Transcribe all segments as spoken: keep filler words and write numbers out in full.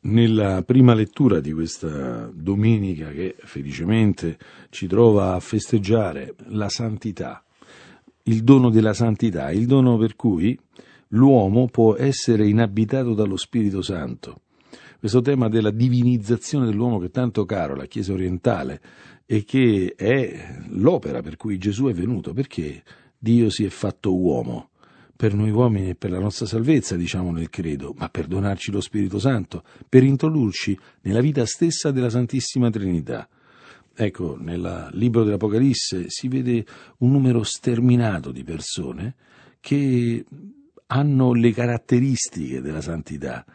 Nella prima lettura di questa domenica che felicemente ci trova a festeggiare la santità, il dono della santità, il dono per cui l'uomo può essere inabitato dallo Spirito Santo. Questo tema della divinizzazione dell'uomo che è tanto caro alla Chiesa orientale e che è l'opera per cui Gesù è venuto, perché Dio si è fatto uomo. Per noi uomini e per la nostra salvezza, diciamo nel credo, ma per donarci lo Spirito Santo, per introdurci nella vita stessa della Santissima Trinità. Ecco, nel libro dell'Apocalisse si vede un numero sterminato di persone che hanno le caratteristiche della santità,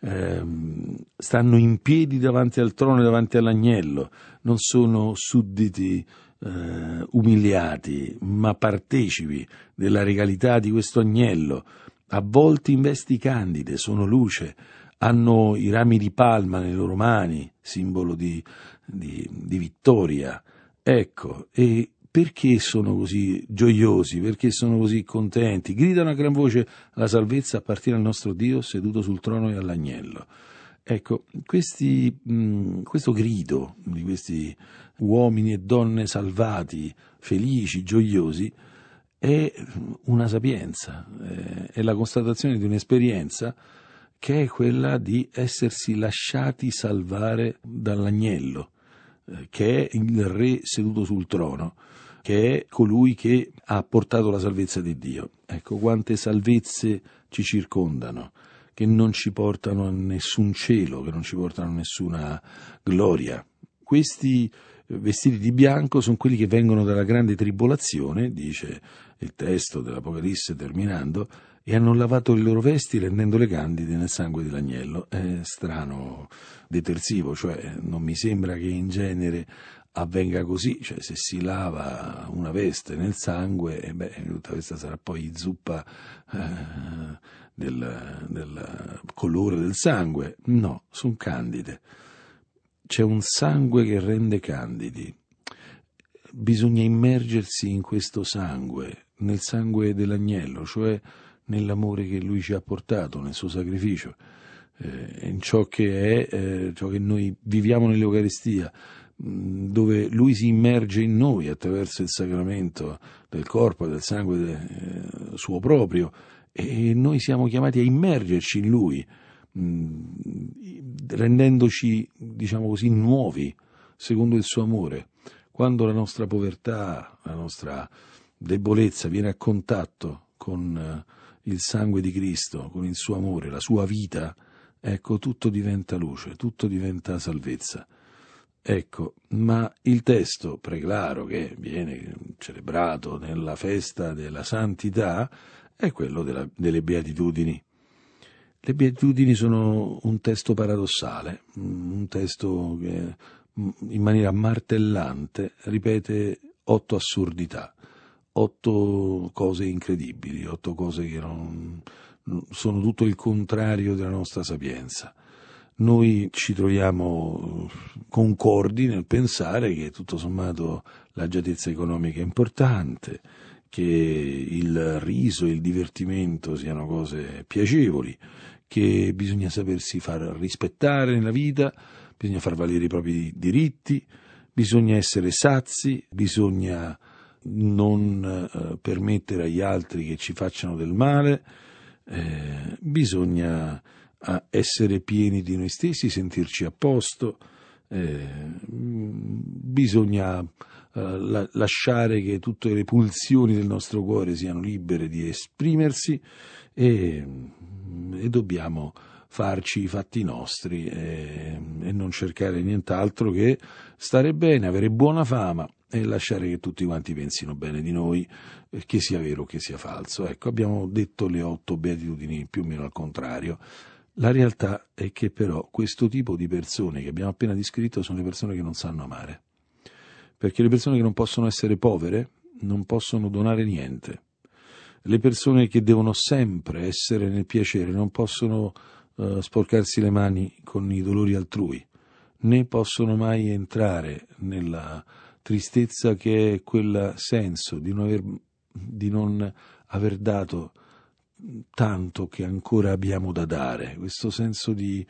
ehm, stanno in piedi davanti al trono e davanti all'agnello, non sono sudditi eh, umiliati, ma partecipi della regalità di questo agnello, avvolti in vesti candide, sono luce, hanno i rami di palma nelle loro mani, simbolo di, di, di vittoria. Ecco, e perché sono così gioiosi, perché sono così contenti? Gridano a gran voce: la salvezza appartiene al nostro Dio seduto sul trono e all'agnello. Ecco, questi, mh, questo grido di questi uomini e donne salvati, felici, gioiosi, è una sapienza, è la constatazione di un'esperienza che è quella di essersi lasciati salvare dall'agnello, eh, che è il re seduto sul trono, che è colui che ha portato la salvezza di Dio. Ecco quante salvezze ci circondano, che non ci portano a nessun cielo, che non ci portano a nessuna gloria. Questi vestiti di bianco sono quelli che vengono dalla grande tribolazione, dice il testo dell'Apocalisse terminando, e hanno lavato le loro vesti rendendole candide nel sangue dell'agnello. È strano detersivo, cioè non mi sembra che in genere avvenga così, cioè se si lava una veste nel sangue, eh beh, tutta questa sarà poi zuppa eh, del, del colore del sangue. No, sono candide. C'è un sangue che rende candidi. Bisogna immergersi in questo sangue, nel sangue dell'agnello, cioè nell'amore che lui ci ha portato, nel suo sacrificio, eh, in ciò che è, eh, ciò che noi viviamo nell'Eucaristia, mh, dove lui si immerge in noi attraverso il sacramento del corpo e del sangue de, eh, suo proprio, e noi siamo chiamati a immergerci in lui, rendendoci, diciamo così, nuovi secondo il suo amore. Quando la nostra povertà, la nostra debolezza viene a contatto con il sangue di Cristo, con il suo amore, la sua vita, ecco, tutto diventa luce, tutto diventa salvezza. Ecco, ma il testo preclaro che viene celebrato nella festa della santità è quello della, delle beatitudini. Le beatitudini sono un testo paradossale, un testo che in maniera martellante ripete otto assurdità, otto cose incredibili, otto cose che non, sono tutto il contrario della nostra sapienza. Noi ci troviamo concordi nel pensare che tutto sommato l'agiatezza economica è importante, che il riso e il divertimento siano cose piacevoli, che bisogna sapersi far rispettare nella vita, bisogna far valere i propri diritti, bisogna essere sazi, bisogna non eh, permettere agli altri che ci facciano del male, eh, bisogna eh, essere pieni di noi stessi, sentirci a posto, eh, bisogna eh, la, lasciare che tutte le pulsioni del nostro cuore siano libere di esprimersi, e e dobbiamo farci i fatti nostri e, e non cercare nient'altro che stare bene, avere buona fama e lasciare che tutti quanti pensino bene di noi, che sia vero o che sia falso. Ecco, abbiamo detto le otto beatitudini più o meno al contrario. La realtà è che però questo tipo di persone che abbiamo appena descritto sono le persone che non sanno amare, perché le persone che non possono essere povere non possono donare niente. Le persone che devono sempre essere nel piacere non possono uh, sporcarsi le mani con i dolori altrui, né possono mai entrare nella tristezza che è quel senso di non aver, di non aver dato tanto che ancora abbiamo da dare, questo senso di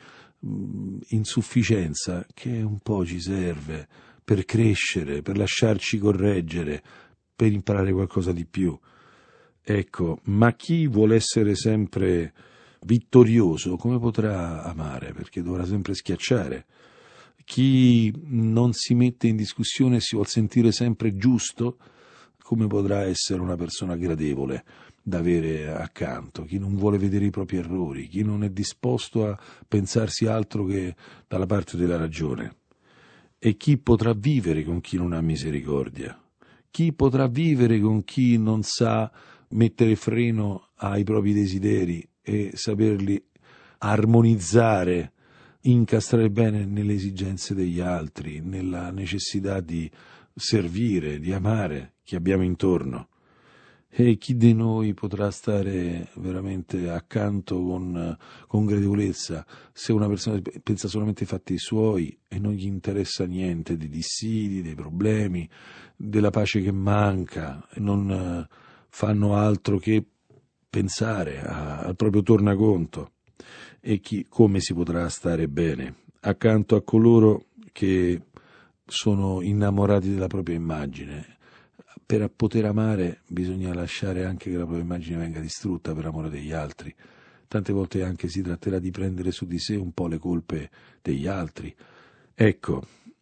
mh, insufficienza che un po' ci serve per crescere, per lasciarci correggere, per imparare qualcosa di più. Ecco, ma chi vuole essere sempre vittorioso, come potrà amare? Perché dovrà sempre schiacciare. Chi non si mette in discussione e si vuol sentire sempre giusto, come potrà essere una persona gradevole da avere accanto? Chi non vuole vedere i propri errori, chi non è disposto a pensarsi altro che dalla parte della ragione. E chi potrà vivere con chi non ha misericordia? Chi potrà vivere con chi non sa mettere freno ai propri desideri e saperli armonizzare, incastrare bene nelle esigenze degli altri, nella necessità di servire, di amare chi abbiamo intorno? E chi di noi potrà stare veramente accanto con, con gradevolezza se una persona pensa solamente ai fatti suoi e non gli interessa niente dei dissidi, dei problemi, della pace che manca, e non fanno altro che pensare a, al proprio tornaconto? E chi, come si potrà stare bene accanto a coloro che sono innamorati della propria immagine? Per poter amare bisogna lasciare anche che la propria immagine venga distrutta per amore degli altri. Tante volte anche si tratterà di prendere su di sé un po' le colpe degli altri. Ecco,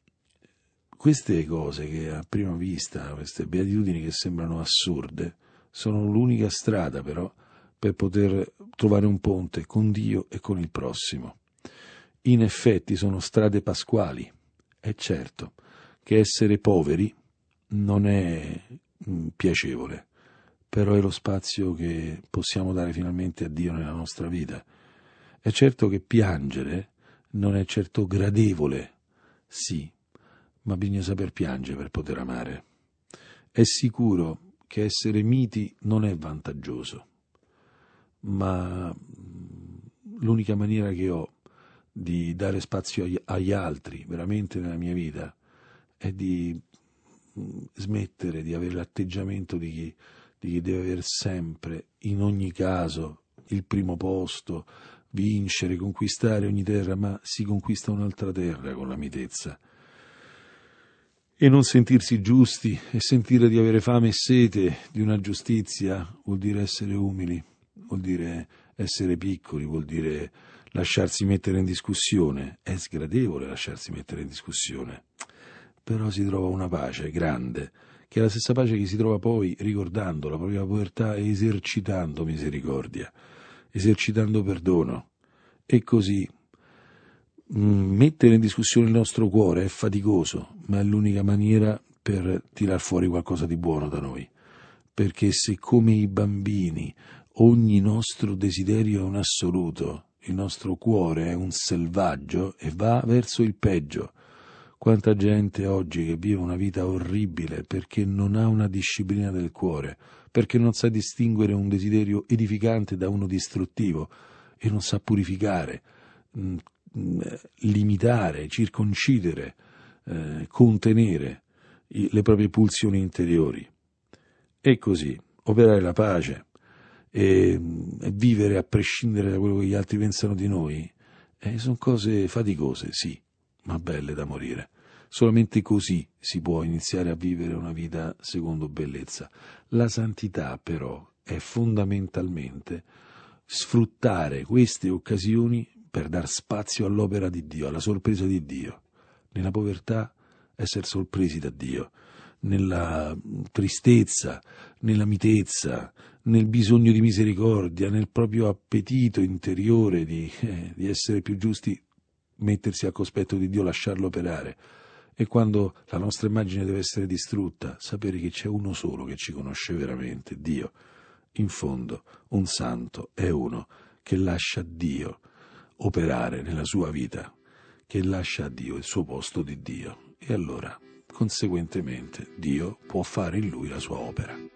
queste cose che a prima vista, queste beatitudini che sembrano assurde, sono l'unica strada però per poter trovare un ponte con Dio e con il prossimo. In effetti sono strade pasquali. È certo che essere poveri non è mh, piacevole, però è lo spazio che possiamo dare finalmente a Dio nella nostra vita. È certo che piangere non è certo gradevole, sì, ma bisogna saper piangere per poter amare. È sicuro che essere miti non è vantaggioso, ma mh, l'unica maniera che ho di dare spazio agli, agli altri, veramente nella mia vita, è di smettere di avere l'atteggiamento di chi, di chi deve avere sempre, in ogni caso, il primo posto, vincere, conquistare ogni terra, ma si conquista un'altra terra con la mitezza. E non sentirsi giusti e sentire di avere fame e sete di una giustizia vuol dire essere umili, vuol dire essere piccoli, vuol dire lasciarsi mettere in discussione. È sgradevole lasciarsi mettere in discussione. Però si trova una pace grande, che è la stessa pace che si trova poi ricordando la propria povertà e esercitando misericordia, esercitando perdono. E così mh, mettere in discussione il nostro cuore è faticoso, ma è l'unica maniera per tirar fuori qualcosa di buono da noi. Perché se come i bambini ogni nostro desiderio è un assoluto, il nostro cuore è un selvaggio e va verso il peggio. Quanta gente oggi che vive una vita orribile perché non ha una disciplina del cuore, perché non sa distinguere un desiderio edificante da uno distruttivo e non sa purificare, mh, mh, limitare, circoncidere, eh, contenere i, le proprie pulsioni interiori. E così, operare la pace e, e vivere a prescindere da quello che gli altri pensano di noi, eh, sono cose faticose, sì, ma belle da morire. Solamente così si può iniziare a vivere una vita secondo bellezza. La santità, però, è fondamentalmente sfruttare queste occasioni per dar spazio all'opera di Dio, alla sorpresa di Dio. Nella povertà, essere sorpresi da Dio. Nella tristezza, nella mitezza, nel bisogno di misericordia, nel proprio appetito interiore di, eh, di essere più giusti, mettersi al cospetto di Dio, lasciarlo operare. E quando la nostra immagine deve essere distrutta, sapere che c'è uno solo che ci conosce veramente, Dio. In fondo, un santo è uno che lascia Dio operare nella sua vita, che lascia a Dio il suo posto di Dio. E allora, conseguentemente, Dio può fare in lui la sua opera.